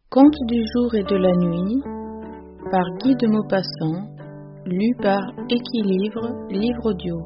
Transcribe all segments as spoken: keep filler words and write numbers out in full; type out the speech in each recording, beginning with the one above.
Contes du jour et de la nuit par Guy de Maupassant, lu par Équilivre, livre audio.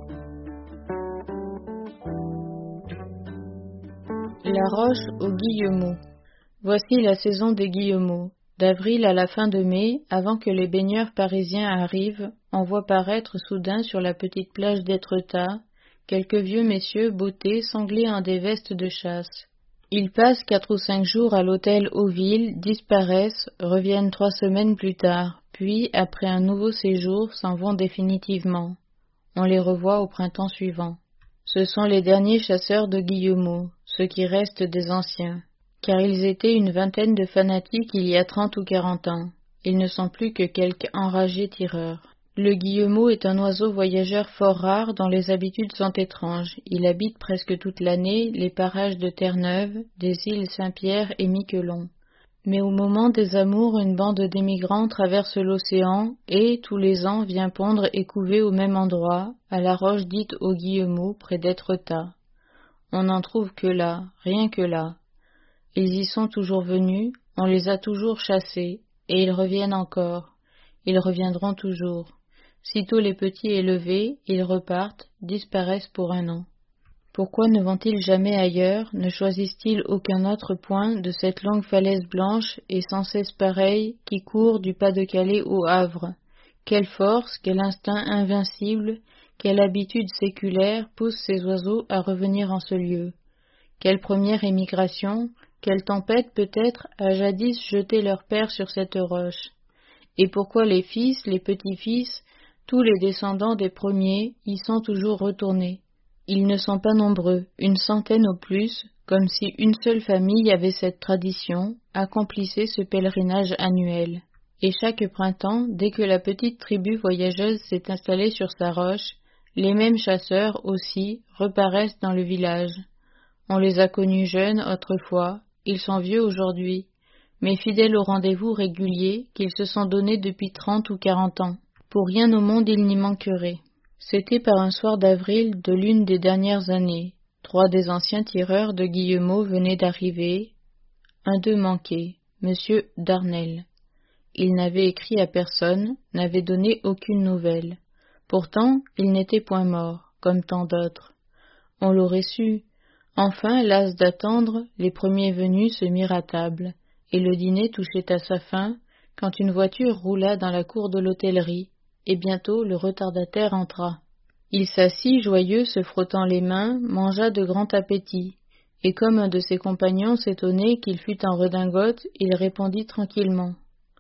La roche aux guillemots. Voici la saison des guillemots. D'avril à la fin de mai, avant que les baigneurs parisiens arrivent, on voit paraître soudain sur la petite plage d'Étretat quelques vieux messieurs bottés sanglés en des vestes de chasse. Ils passent quatre ou cinq jours à l'hôtel Hauville, disparaissent, reviennent trois semaines plus tard, puis, après un nouveau séjour, s'en vont définitivement. On les revoit au printemps suivant. Ce sont les derniers chasseurs de guillemots, ceux qui restent des anciens, car ils étaient une vingtaine de fanatiques il y a trente ou quarante ans. Ils ne sont plus que quelques enragés tireurs. Le guillemot est un oiseau voyageur fort rare dont les habitudes sont étranges. Il habite presque toute l'année les parages de Terre-Neuve, des îles Saint-Pierre et Miquelon. Mais au moment des amours, une bande d'émigrants traverse l'océan et, tous les ans, vient pondre et couver au même endroit, à la roche dite aux guillemots, près d'Étretat. On n'en trouve que là, rien que là. Ils y sont toujours venus, on les a toujours chassés, et ils reviennent encore. Ils reviendront toujours. Sitôt les petits élevés, ils repartent, disparaissent pour un an. Pourquoi ne vont-ils jamais ailleurs, ne choisissent-ils aucun autre point de cette longue falaise blanche et sans cesse pareille qui court du Pas-de-Calais au Havre? Quelle force, quel instinct invincible, quelle habitude séculaire pousse ces oiseaux à revenir en ce lieu? Quelle première émigration, quelle tempête peut-être a jadis jeté leur père sur cette roche? Et pourquoi les fils, les petits-fils, tous les descendants des premiers y sont toujours retournés? Ils ne sont pas nombreux, une centaine au plus, comme si une seule famille avait cette tradition, accomplissait ce pèlerinage annuel. Et chaque printemps, dès que la petite tribu voyageuse s'est installée sur sa roche, les mêmes chasseurs aussi reparaissent dans le village. On les a connus jeunes autrefois, ils sont vieux aujourd'hui, mais fidèles au rendez-vous régulier qu'ils se sont donnés depuis trente ou quarante ans. Pour rien au monde ils n'y manqueraient. C'était par un soir d'avril de l'une des dernières années. Trois des anciens tireurs de guillemots venaient d'arriver. Un d'eux manquait, Monsieur Darnel. Il n'avait écrit à personne, n'avait donné aucune nouvelle. Pourtant, il n'était point mort, comme tant d'autres. On l'aurait su. Enfin, las d'attendre, les premiers venus se mirent à table, et le dîner touchait à sa fin, quand une voiture roula dans la cour de l'hôtellerie, et bientôt le retardataire entra. Il s'assit joyeux, se frottant les mains, mangea de grand appétit, et comme un de ses compagnons s'étonnait qu'il fût en redingote, il répondit tranquillement.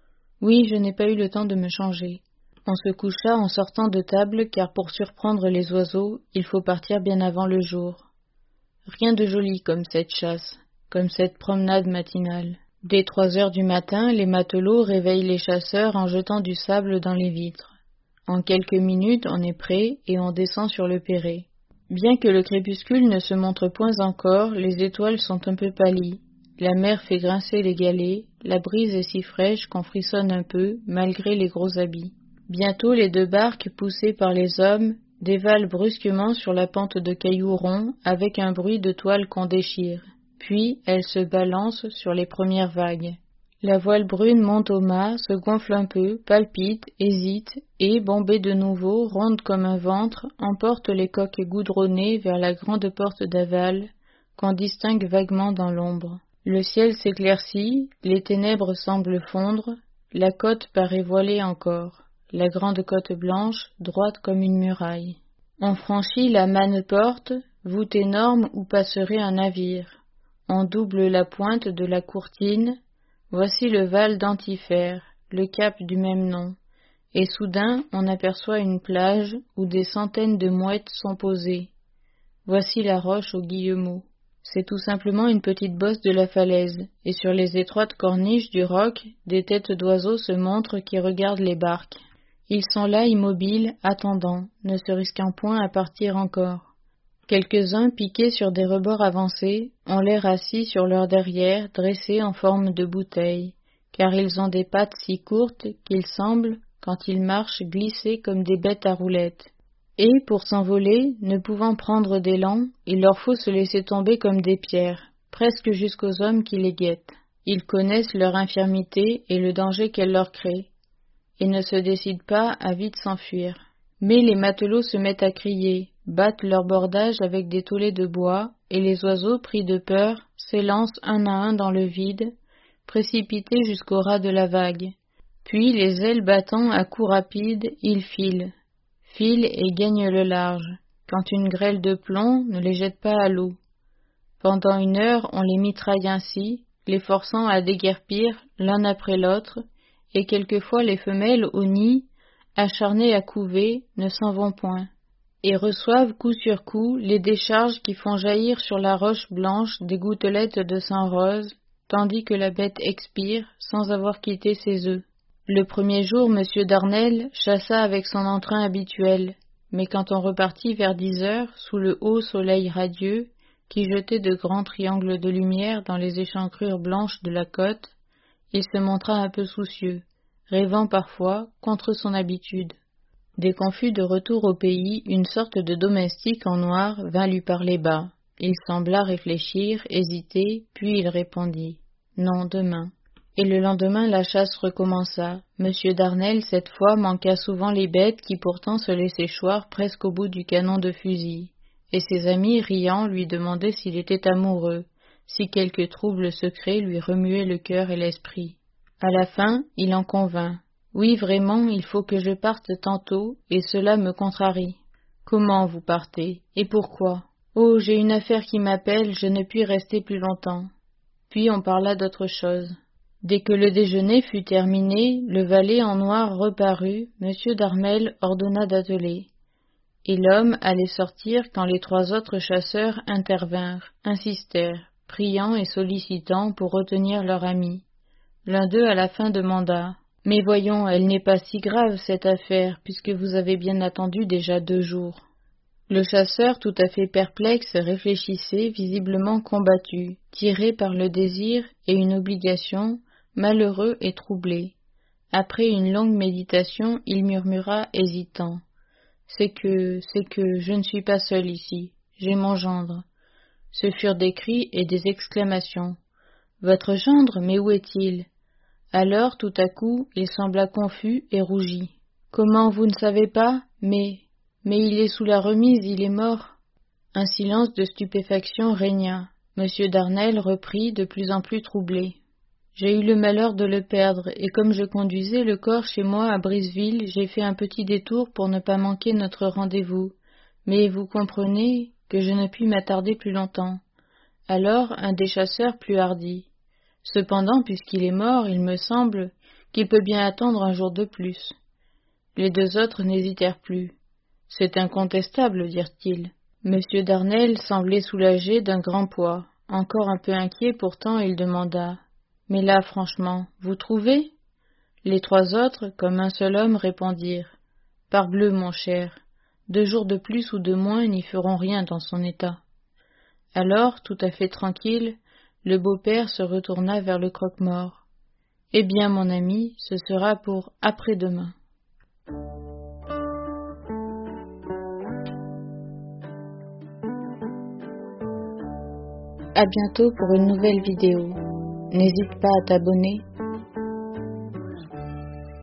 « Oui, je n'ai pas eu le temps de me changer. On se coucha en sortant de table, car pour surprendre les oiseaux, il faut partir bien avant le jour. Rien de joli comme cette chasse, comme cette promenade matinale. Dès trois heures du matin, les matelots réveillent les chasseurs en jetant du sable dans les vitres. En quelques minutes, on est prêt et on descend sur le Perret. Bien que le crépuscule ne se montre point encore, les étoiles sont un peu pâlies. La mer fait grincer les galets, la brise est si fraîche qu'on frissonne un peu, malgré les gros habits. Bientôt, les deux barques, poussées par les hommes, dévalent brusquement sur la pente de cailloux ronds avec un bruit de toile qu'on déchire. Puis, elles se balancent sur les premières vagues. La voile brune monte au mât, se gonfle un peu, palpite, hésite, et, bombée de nouveau, ronde comme un ventre, emporte les coques goudronnées vers la grande porte d'aval, qu'on distingue vaguement dans l'ombre. Le ciel s'éclaircit, les ténèbres semblent fondre, la côte paraît voilée encore, la grande côte blanche, droite comme une muraille. On franchit la manne-porte, voûte énorme où passerait un navire. On double la pointe de la courtine. Voici le Val d'Antifère, le cap du même nom, et soudain on aperçoit une plage où des centaines de mouettes sont posées. Voici la roche aux guillemots. C'est tout simplement une petite bosse de la falaise, et sur les étroites corniches du roc, des têtes d'oiseaux se montrent qui regardent les barques. Ils sont là immobiles, attendant, ne se risquant point à partir encore. Quelques-uns, piqués sur des rebords avancés, ont l'air assis sur leur derrière, dressés en forme de bouteille, car ils ont des pattes si courtes qu'ils semblent, quand ils marchent, glisser comme des bêtes à roulettes. Et, pour s'envoler, ne pouvant prendre d'élan, il leur faut se laisser tomber comme des pierres, presque jusqu'aux hommes qui les guettent. Ils connaissent leur infirmité et le danger qu'elle leur crée, et ne se décident pas à vite s'enfuir. Mais les matelots se mettent à crier, battent leur bordage avec des taulets de bois, et les oiseaux, pris de peur, s'élancent un à un dans le vide, précipités jusqu'au ras de la vague. Puis, les ailes battant à coups rapides, ils filent, filent et gagnent le large, quand une grêle de plomb ne les jette pas à l'eau. Pendant une heure, on les mitraille ainsi, les forçant à déguerpir l'un après l'autre, et quelquefois les femelles au nid, acharnées à couver, ne s'en vont point, et reçoivent coup sur coup les décharges qui font jaillir sur la roche blanche des gouttelettes de sang rose, tandis que la bête expire sans avoir quitté ses œufs. Le premier jour, Monsieur Darnel chassa avec son entrain habituel, mais quand on repartit vers dix heures, sous le haut soleil radieux, qui jetait de grands triangles de lumière dans les échancrures blanches de la côte, il se montra un peu soucieux, rêvant parfois contre son habitude. Dès qu'on fut de retour au pays, une sorte de domestique en noir vint lui parler bas. Il sembla réfléchir, hésiter, puis il répondit « Non, demain ». Et le lendemain, la chasse recommença. Monsieur Darnel, cette fois, manqua souvent les bêtes qui pourtant se laissaient choir presque au bout du canon de fusil. Et ses amis, riant, lui demandaient s'il était amoureux, si quelque trouble secret lui remuait le cœur et l'esprit. À la fin, il en convint. Oui, vraiment, il faut que je parte tantôt, et cela me contrarie. Comment vous partez? Et pourquoi? Oh, j'ai une affaire qui m'appelle, je ne puis rester plus longtemps. Puis on parla d'autre chose. Dès que le déjeuner fut terminé, le valet en noir reparut, Monsieur Darnel ordonna d'atteler. Et l'homme allait sortir quand les trois autres chasseurs intervinrent, insistèrent, priant et sollicitant pour retenir leur ami. L'un d'eux à la fin demanda « Mais voyons, elle n'est pas si grave cette affaire, puisque vous avez bien attendu déjà deux jours. » Le chasseur, tout à fait perplexe, réfléchissait, visiblement combattu, tiré par le désir et une obligation, malheureux et troublé. Après une longue méditation, il murmura, hésitant. « C'est que, c'est que, je ne suis pas seul ici, j'ai mon gendre. » Ce furent des cris et des exclamations. « Votre gendre, mais où est-il » Alors, tout à coup, il sembla confus et rougit. « Comment, vous ne savez pas? Mais, mais il est sous la remise, il est mort. » Un silence de stupéfaction régna. Monsieur Darnel reprit, de plus en plus troublé. « J'ai eu le malheur de le perdre, et comme je conduisais le corps chez moi à Briseville, j'ai fait un petit détour pour ne pas manquer notre rendez-vous. Mais vous comprenez que je ne puis m'attarder plus longtemps. » Alors, un des chasseurs plus hardi. « Cependant, puisqu'il est mort, il me semble qu'il peut bien attendre un jour de plus. » Les deux autres n'hésitèrent plus. « C'est incontestable, dirent-ils. » Monsieur Darnel semblait soulagé d'un grand poids. Encore un peu inquiet pourtant, il demanda « Mais là, franchement, vous trouvez ?» Les trois autres, comme un seul homme, répondirent « Parbleu, mon cher, deux jours de plus ou de moins n'y feront rien dans son état. » Alors, tout à fait tranquille, le beau-père se retourna vers le croque-mort. « Eh bien, mon ami, ce sera pour après-demain. » À bientôt pour une nouvelle vidéo. N'hésite pas à t'abonner